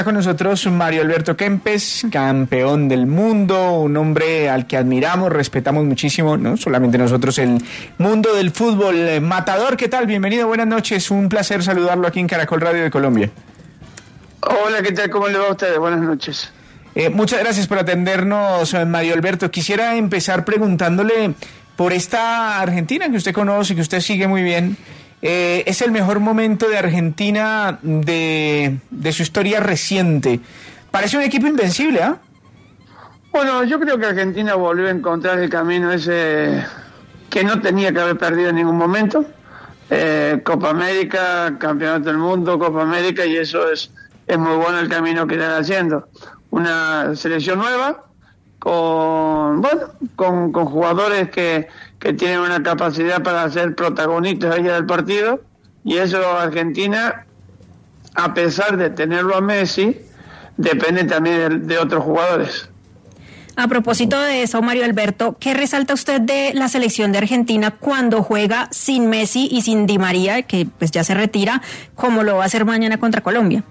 Con nosotros Mario Alberto Kempes, campeón del mundo, un hombre al que admiramos, respetamos muchísimo, no solamente nosotros, el mundo del fútbol. Matador, ¿qué tal? Bienvenido, buenas noches, un placer saludarlo aquí en Caracol Radio de Colombia. Hola, ¿qué tal? ¿Cómo le va a ustedes? Buenas noches. Muchas gracias por atendernos, Mario Alberto. Quisiera empezar preguntándole por esta Argentina que usted conoce, que usted sigue muy bien. Es el mejor momento de Argentina de su historia reciente. Parece un equipo invencible, ¿ah? Bueno, yo creo que Argentina volvió a encontrar el camino ese que no tenía que haber perdido en ningún momento. Copa América, Campeonato del Mundo, Copa América, y eso es muy bueno el camino que están haciendo. Una selección nueva, con jugadores que tienen una capacidad para ser protagonistas allá del partido, y eso Argentina, a pesar de tenerlo a Messi, depende también de otros jugadores. A propósito de eso, Mario Alberto, ¿qué resalta usted de la selección de Argentina cuando juega sin Messi y sin Di María, que pues ya se retira, como lo va a hacer mañana contra Colombia?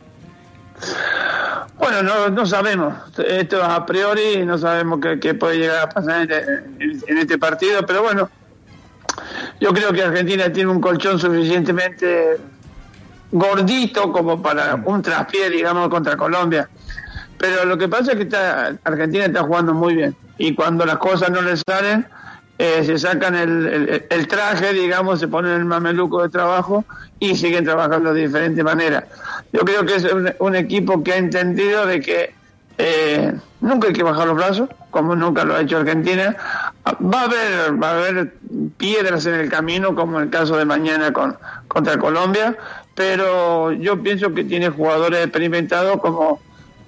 Bueno, no sabemos, esto a priori no sabemos qué puede llegar a pasar en este partido, pero bueno, yo creo que Argentina tiene un colchón suficientemente gordito como para un traspié, digamos, contra Colombia. Pero lo que pasa es que Argentina está jugando muy bien, y cuando las cosas no les salen, se sacan el traje, digamos, se ponen el mameluco de trabajo y siguen trabajando de diferente manera. Yo creo que es un equipo que ha entendido de que nunca hay que bajar los brazos, como nunca lo ha hecho Argentina. Va a haber piedras en el camino, como en el caso de mañana contra Colombia, pero yo pienso que tiene jugadores experimentados, como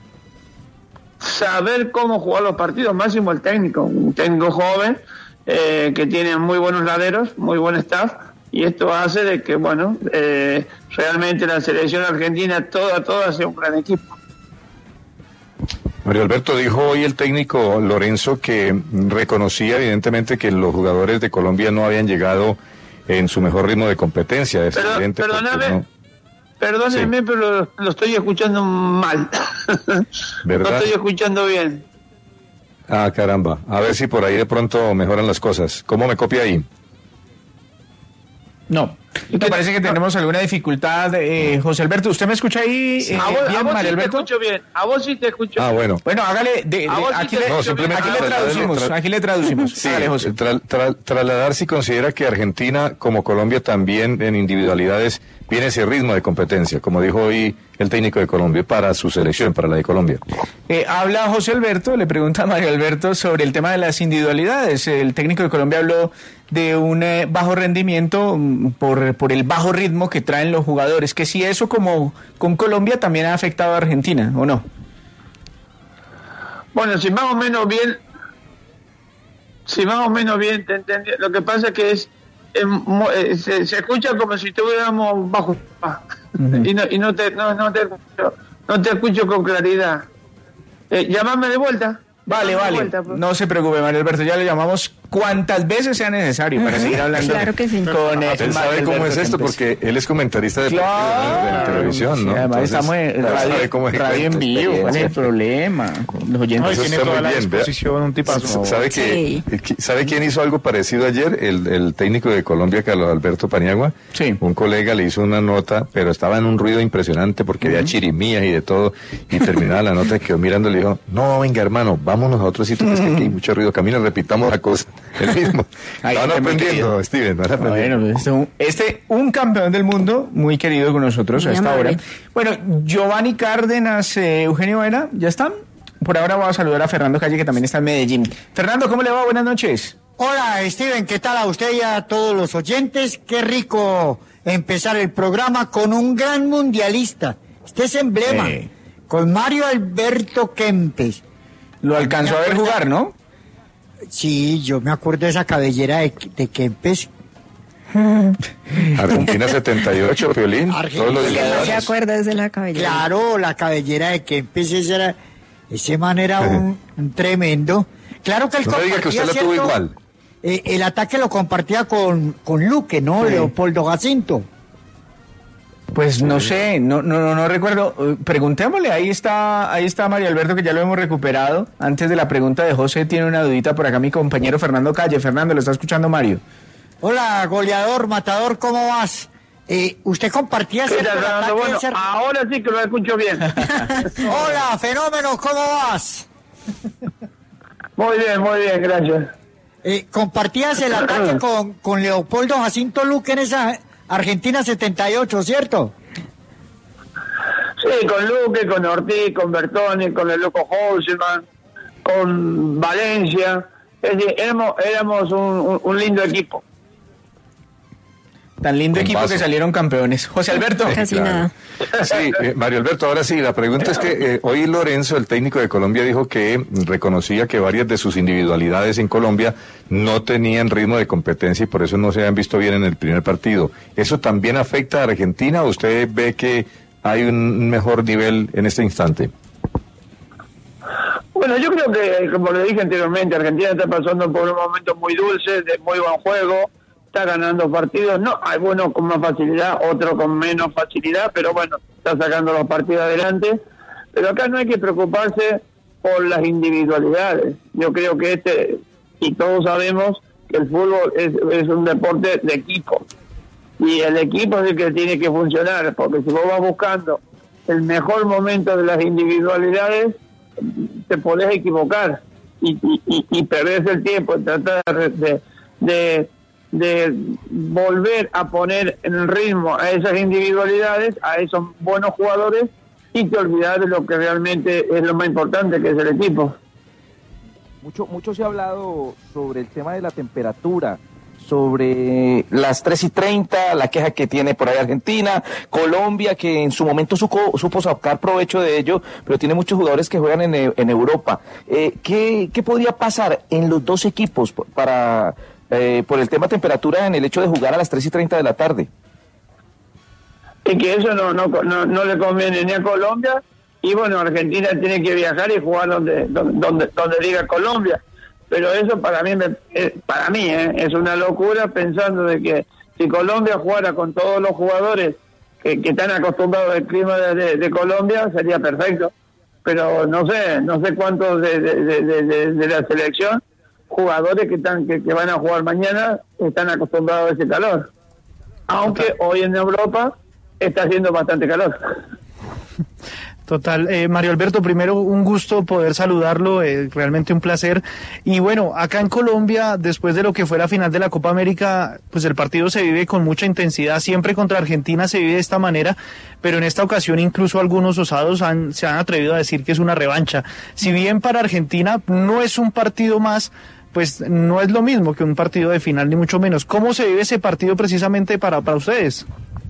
saber cómo jugar los partidos, máximo el técnico, un técnico joven, que tiene muy buenos laderos, muy buen staff, y esto hace de que, bueno, realmente la selección argentina toda sea un gran equipo. Mario Alberto, dijo hoy el técnico Lorenzo que reconocía evidentemente que los jugadores de Colombia no habían llegado en su mejor ritmo de competencia. Perdónenme, sí, pero lo estoy escuchando mal. ¿Verdad? No estoy escuchando bien. Ah, caramba. A ver si por ahí de pronto mejoran las cosas. ¿Cómo me copia ahí? No. Me parece que tenemos alguna dificultad, José Alberto. ¿Usted me escucha ahí bien, Mario Alberto? Te escucho bien. A vos sí te escucho bien. Ah, bueno. Bueno, hágale. Aquí le traducimos. Sí, hágale, José. Trasladar si considera que Argentina, como Colombia también en individualidades, viene ese ritmo de competencia, como dijo hoy el técnico de Colombia, para su selección, para la de Colombia. Habla José Alberto, le pregunta a Mario Alberto sobre el tema de las individualidades. El técnico de Colombia habló de un bajo rendimiento por el bajo ritmo que traen los jugadores, que si eso, como con Colombia, también ha afectado a Argentina, ¿o no? Bueno, si más o menos bien te entendí. Lo que pasa es que se escucha como si estuviéramos bajo, y no te escucho con claridad. Llámame de vuelta. Vale. Vuelta, pues. No se preocupe, Mario Alberto, ya le llamamos cuantas veces sea necesario para seguir hablando. Claro que sí. Con él sabe cómo es esto, porque él es comentarista de televisión, ¿no? Sí, además estamos en radio en vivo, ¿cuál es el problema? Los oyentes tienen toda la disposición, un tipazo. ¿Sabe quién hizo algo parecido ayer? El técnico de Colombia, Carlos Alberto Paniagua. Sí. Un colega le hizo una nota, pero estaba en un ruido impresionante porque había chirimías y de todo, y terminaba la nota y quedó mirando y le dijo, no, venga hermano, vámonos a otro sitio, que es que aquí hay mucho ruido, camina, repitamos la cosa. El mismo. Van aprendiendo, Steven, van aprendiendo. Bueno, un campeón del mundo muy querido con nosotros a esta hora. Bueno, Giovanni Cárdenas, Eugenio Vera, ¿ya están? Por ahora voy a saludar a Fernando Calle, que también está en Medellín. Fernando, ¿cómo le va? Buenas noches. Hola, Steven, ¿qué tal a usted y a todos los oyentes? Qué rico empezar el programa con un gran mundialista. Este es emblema, con Mario Alberto Kempes. Lo alcanzó a ver jugar, ¿no? Sí, yo me acuerdo de esa cabellera de Kempes. Argentina 78, Piolín. No se acuerda desde la cabellera. Claro, la cabellera de Kempes, ese man era un tremendo. Claro que él no me diga que usted la tuvo igual. El ataque lo compartía con Luque, ¿no? Sí. Leopoldo Jacinto. Pues no sé, no recuerdo. Preguntémosle, ahí está Mario Alberto, que ya lo hemos recuperado. Antes de la pregunta de José, tiene una dudita por acá mi compañero Fernando Calle. Fernando, ¿lo está escuchando Mario? Hola, goleador, matador, ¿cómo vas? ¿Usted compartía ese ataque? Bueno, ahora sí que lo escucho bien. Hola, fenómeno, ¿cómo vas? Muy bien, gracias. Compartías el ataque con Leopoldo Jacinto Luque en esa Argentina 78, ¿cierto? Sí, con Luque, con Ortiz, con Bertoni, con el loco Houseman, con Valencia. Es decir, éramos un lindo equipo. Tan lindo equipo que salieron campeones. José Alberto. Casi nada. Sí, Mario Alberto, ahora sí, la pregunta es que hoy Lorenzo, el técnico de Colombia, dijo que reconocía que varias de sus individualidades en Colombia no tenían ritmo de competencia y por eso no se habían visto bien en el primer partido. ¿Eso también afecta a Argentina o usted ve que hay un mejor nivel en este instante? Bueno, yo creo que, como le dije anteriormente, Argentina está pasando por un momento muy dulce, de muy buen juego. Está ganando partidos, no, hay uno con más facilidad, otro con menos facilidad, pero bueno, está sacando los partidos adelante. Pero acá no hay que preocuparse por las individualidades. Yo creo que y todos sabemos que el fútbol es un deporte de equipo. Y el equipo es el que tiene que funcionar, porque si vos vas buscando el mejor momento de las individualidades, te podés equivocar y perdés el tiempo en tratar de volver a poner en el ritmo a esas individualidades, a esos buenos jugadores, y te olvidar de lo que realmente es lo más importante, que es el equipo. Mucho se ha hablado sobre el tema de la temperatura, sobre las 3:30, la queja que tiene por ahí Argentina, Colombia, que en su momento supo sacar provecho de ello, pero tiene muchos jugadores que juegan en Europa. ¿Qué podría pasar en los dos equipos por el tema temperatura en el hecho de jugar a las 3:30 de la tarde? Y que eso no le conviene ni a Colombia, y bueno, Argentina tiene que viajar y jugar donde diga Colombia, pero eso para mí es una locura, pensando de que si Colombia jugara con todos los jugadores que están acostumbrados al clima de Colombia, sería perfecto, pero no sé cuántos de la selección, jugadores que van a jugar mañana, están acostumbrados a ese calor, aunque hoy en Europa está haciendo bastante calor. Total. Mario Alberto, primero un gusto poder saludarlo, realmente un placer. Y bueno, acá en Colombia, después de lo que fue la final de la Copa América, pues el partido se vive con mucha intensidad. Siempre contra Argentina se vive de esta manera, pero en esta ocasión incluso algunos osados se han atrevido a decir que es una revancha. Si bien para Argentina no es un partido más, pues no es lo mismo que un partido de final, ni mucho menos. ¿Cómo se vive ese partido precisamente para ustedes?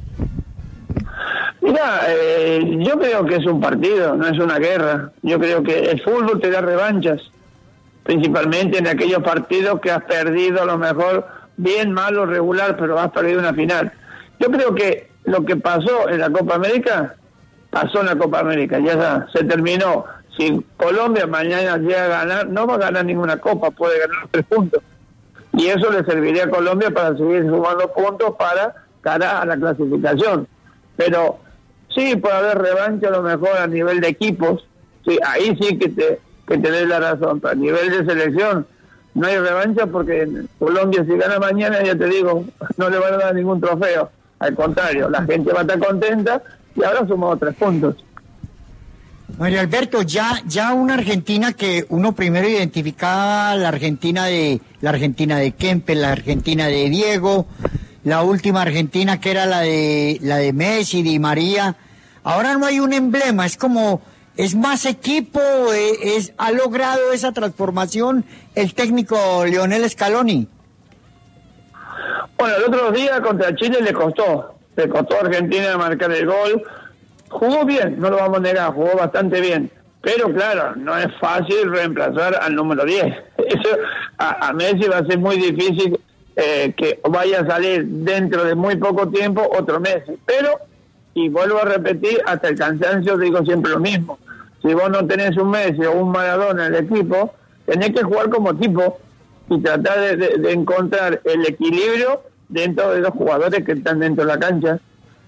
Mira, yo creo que es un partido, no es una guerra. Yo creo que el fútbol te da revanchas, principalmente en aquellos partidos que has perdido, a lo mejor bien, mal o regular, pero has perdido una final. Yo creo que lo que pasó en la Copa América, pasó en la Copa América, ya se terminó. Si Colombia mañana llega a ganar, no va a ganar ninguna copa, puede ganar 3 puntos. Y eso le serviría a Colombia para seguir sumando puntos para cara a la clasificación. Pero sí puede haber revancha a lo mejor a nivel de equipos, sí, ahí sí que te doy la razón, pero a nivel de selección no hay revancha, porque Colombia, si gana mañana, ya te digo, no le van a dar ningún trofeo, al contrario, la gente va a estar contenta y ahora sumamos 3 puntos. Mario Alberto, ya una Argentina que uno primero identificaba, la Argentina de Kempes, la Argentina de Diego, la última Argentina que era la de Messi, Di María. Ahora no hay un emblema, es más equipo, ha logrado esa transformación el técnico Lionel Scaloni. Bueno, el otro día contra Chile le costó a Argentina marcar el gol. Jugó bien, no lo vamos a negar, jugó bastante bien, pero claro, no es fácil reemplazar al número 10. Eso a Messi va a ser muy difícil que vaya a salir dentro de muy poco tiempo otro Messi, pero, y vuelvo a repetir, hasta el cansancio digo siempre lo mismo: si vos no tenés un Messi o un Maradona en el equipo, tenés que jugar como equipo y tratar de encontrar el equilibrio dentro de los jugadores que están dentro de la cancha,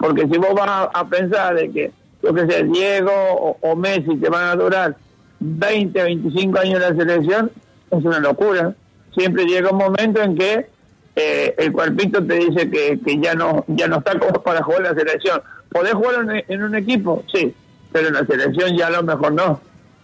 porque si vos vas a pensar de que, yo que sé, Diego o Messi te van a durar 20, 25 años en la selección, es una locura. Siempre llega un momento en que el cuerpito te dice que ya no está como para jugar en la selección. ¿Podés jugar en un equipo? Sí, pero en la selección ya a lo mejor no.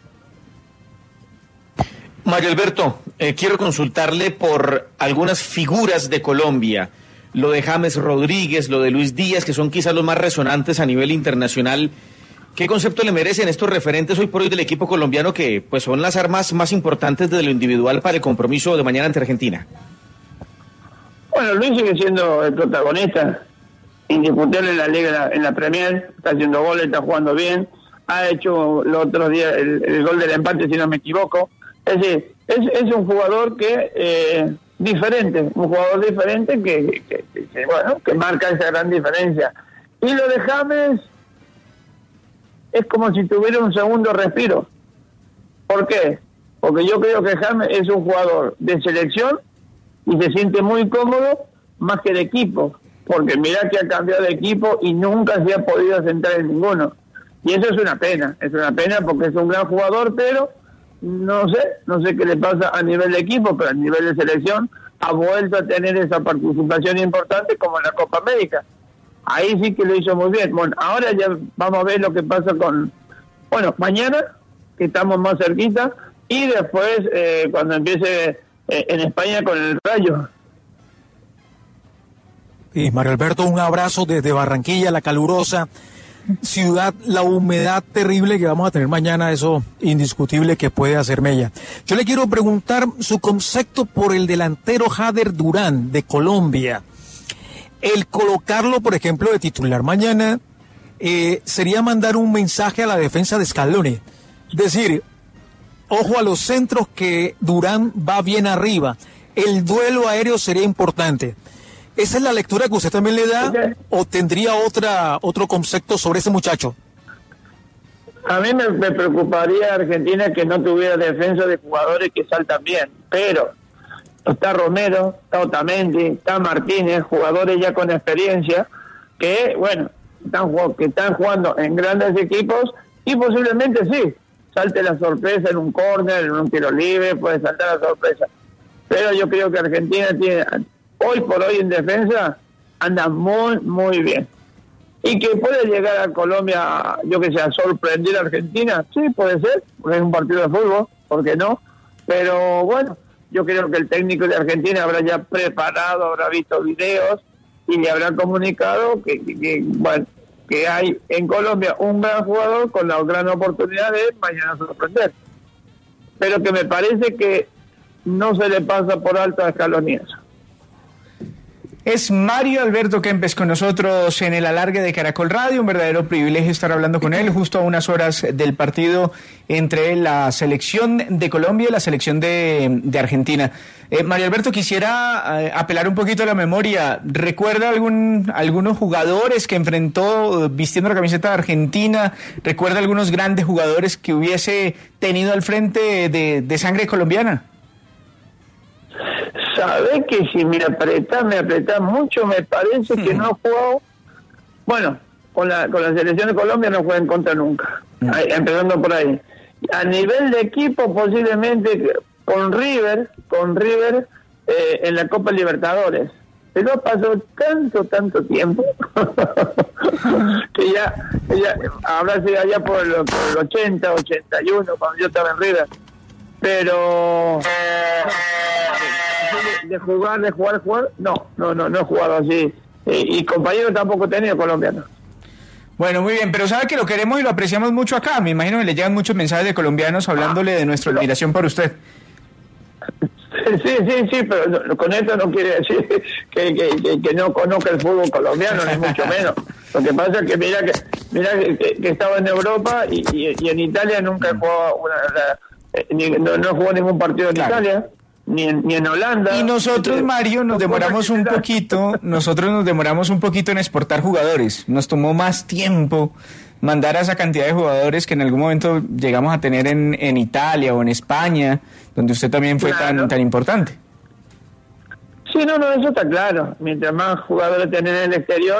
Mario Alberto, quiero consultarle por algunas figuras de Colombia, lo de James Rodríguez, lo de Luis Díaz, que son quizás los más resonantes a nivel internacional. ¿Qué concepto le merecen estos referentes hoy por hoy del equipo colombiano, que pues son las armas más importantes de lo individual para el compromiso de mañana ante Argentina? Bueno, Luis sigue siendo el protagonista, indiscutible en la Liga, en la Premier, está haciendo goles, está jugando bien, ha hecho los otros días el gol del empate, si no me equivoco. Es decir, es un jugador que diferente, un jugador diferente que marca esa gran diferencia. Y lo de James es como si tuviera un segundo respiro. ¿Por qué? Porque yo creo que James es un jugador de selección y se siente muy cómodo más que de equipo, porque mira que ha cambiado de equipo y nunca se ha podido sentar en ninguno. Y eso es una pena porque es un gran jugador, pero no sé qué le pasa a nivel de equipo, pero a nivel de selección ha vuelto a tener esa participación importante como en la Copa América. Ahí sí que lo hizo muy bien. Bueno, ahora ya vamos a ver lo que pasa mañana, que estamos más cerquita, y después cuando empiece en España con el Rayo. Y Mario Alberto, un abrazo desde Barranquilla, la calurosa ciudad, la humedad terrible que vamos a tener mañana, eso indiscutible que puede hacer mella. Yo le quiero preguntar su concepto por el delantero Jader Durán de Colombia. El colocarlo, por ejemplo, de titular mañana sería mandar un mensaje a la defensa de Scaloni. Decir, ojo a los centros, que Durán va bien arriba. El duelo aéreo sería importante. ¿Esa es la lectura que usted también le da o tendría otro concepto sobre ese muchacho? A mí me preocuparía Argentina que no tuviera defensa de jugadores que saltan bien, pero está Romero, está Otamendi, está Martínez, jugadores ya con experiencia que, están jugando en grandes equipos y posiblemente sí, salte la sorpresa en un córner, en un tiro libre, puede saltar la sorpresa. Pero yo creo que Argentina tiene, hoy por hoy en defensa, anda muy, muy bien. Y que puede llegar a Colombia, a sorprender a Argentina, sí, puede ser, porque es un partido de fútbol, ¿por qué no? Pero bueno, yo creo que el técnico de Argentina habrá ya preparado, habrá visto videos y le habrá comunicado que hay en Colombia un gran jugador con la gran oportunidad de mañana sorprender. Pero que me parece que no se le pasa por alto a Scaloni eso. Es Mario Alberto Kempes con nosotros en el alargue de Caracol Radio, un verdadero privilegio estar hablando con él justo a unas horas del partido entre la selección de Colombia y la selección de Argentina. Mario Alberto, quisiera apelar un poquito a la memoria. ¿Recuerda algunos jugadores que enfrentó vistiendo la camiseta de Argentina? ¿Recuerda algunos grandes jugadores que hubiese tenido al frente de sangre colombiana? Sabe que si me apretás mucho, me parece que no ha jugado. Bueno, con la selección de Colombia no juega en contra nunca, empezando por ahí. A nivel de equipo, posiblemente con River en la Copa Libertadores. Pero pasó tanto tiempo que ya habrá sido allá por el 80, 81, cuando yo estaba en River. Pero de jugar, no he jugado así. Y compañeros tampoco he tenido colombianos. Bueno, muy bien, pero sabe que lo queremos y lo apreciamos mucho acá. Me imagino que le llegan muchos mensajes de colombianos hablándole de nuestra admiración por usted. Sí, pero con esto no quiere decir que no conozca el fútbol colombiano, ni mucho menos. Lo que pasa es que mira que estaba en Europa y en Italia nunca he jugado no jugó ningún partido en Italia, ni en Holanda. Y nosotros, Mario, nos demoramos un poquito en exportar jugadores. Nos tomó más tiempo mandar a esa cantidad de jugadores que en algún momento llegamos a tener en Italia o en España, donde usted también fue tan importante. Sí, no, eso está claro. Mientras más jugadores tenés en el exterior,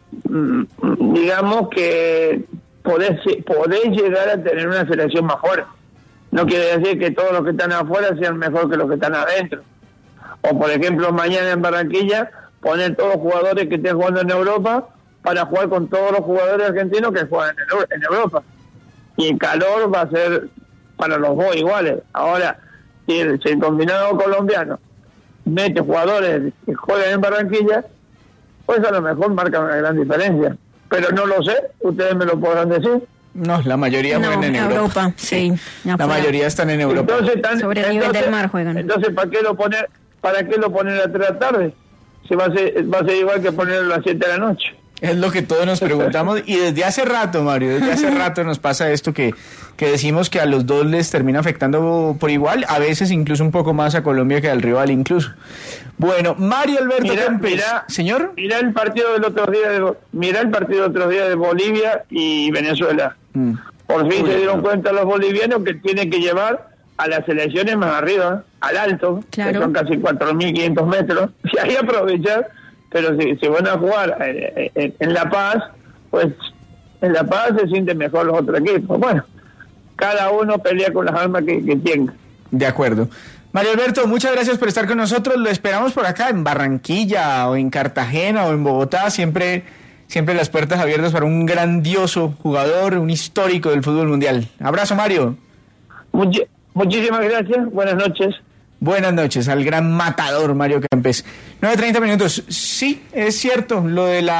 digamos que podés llegar a tener una selección más fuerte. No quiere decir que todos los que están afuera sean mejor que los que están adentro. O por ejemplo, mañana en Barranquilla, poner todos los jugadores que estén jugando en Europa para jugar con todos los jugadores argentinos que juegan en Europa. Y el calor va a ser para los dos iguales. Ahora, si el combinado colombiano mete jugadores que juegan en Barranquilla, pues a lo mejor marca una gran diferencia. Pero no lo sé, ustedes me lo podrán decir. No, la mayoría juegan en Europa. Sí, la mayoría están en Europa. Entonces, sobre el nivel del mar juegan. Entonces, ¿para qué lo poner a 3 de la tarde? Se va a ser igual que ponerlo a las 7 de la noche. Es lo que todos nos preguntamos y desde hace rato, Mario, desde hace rato nos pasa esto que decimos que a los dos les termina afectando por igual, a veces incluso un poco más a Colombia que al rival incluso. Bueno, Mario Alberto Kempes, señor. Mira el partido del otro día de Bolivia y Venezuela. Por fin se dieron cuenta los bolivianos que tienen que llevar a las selecciones más arriba, al alto, claro, que son casi 4.500 metros, y ahí aprovechar. Pero si van a jugar en La Paz, pues en La Paz se sienten mejor los otros equipos. Bueno, cada uno pelea con las armas que tenga. De acuerdo. Mario Alberto, muchas gracias por estar con nosotros. Lo esperamos por acá en Barranquilla o en Cartagena o en Bogotá. Siempre las puertas abiertas para un grandioso jugador, un histórico del fútbol mundial. Abrazo, Mario. Muchísimas gracias. Buenas noches. Buenas noches al gran matador Mario Kempes. 9:30 minutos. Sí, es cierto, lo de la